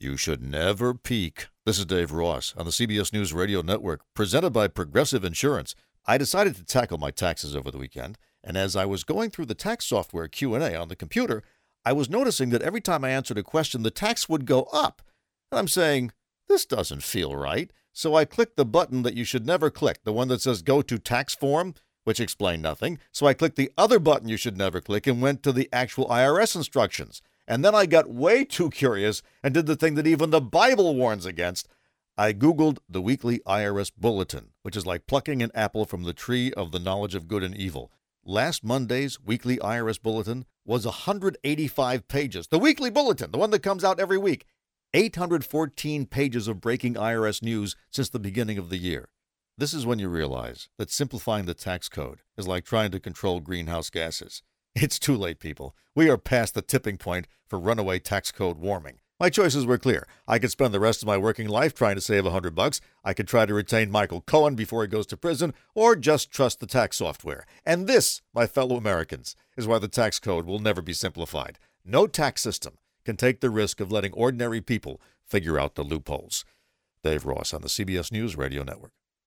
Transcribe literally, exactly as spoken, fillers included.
You should never peek. This is Dave Ross on the C B S News Radio Network, presented by Progressive Insurance. I decided to tackle my taxes over the weekend, and as I was going through the tax software Q and A on the computer, I was noticing that every time I answered a question, the tax would go up. And I'm saying, this doesn't feel right. So I clicked the button that you should never click, the one that says Go to Tax Form, which explained nothing. So I clicked the other button you should never click and went to the actual I R S instructions. And then I got way too curious and did the thing that even the Bible warns against. I Googled the weekly I R S bulletin, which is like plucking an apple from the tree of the knowledge of good and evil. Last Monday's weekly I R S bulletin was one hundred eighty-five pages. The weekly bulletin, the one that comes out every week. eight hundred fourteen pages of breaking I R S news since the beginning of the year. This is when you realize that simplifying the tax code is like trying to control greenhouse gases. It's too late, people. We are past the tipping point for runaway tax code warming. My choices were clear. I could spend the rest of my working life trying to save a hundred bucks. I could try to retain Michael Cohen before he goes to prison, or just trust the tax software. And this, my fellow Americans, is why the tax code will never be simplified. No tax system can take the risk of letting ordinary people figure out the loopholes. Dave Ross on the C B S News Radio Network.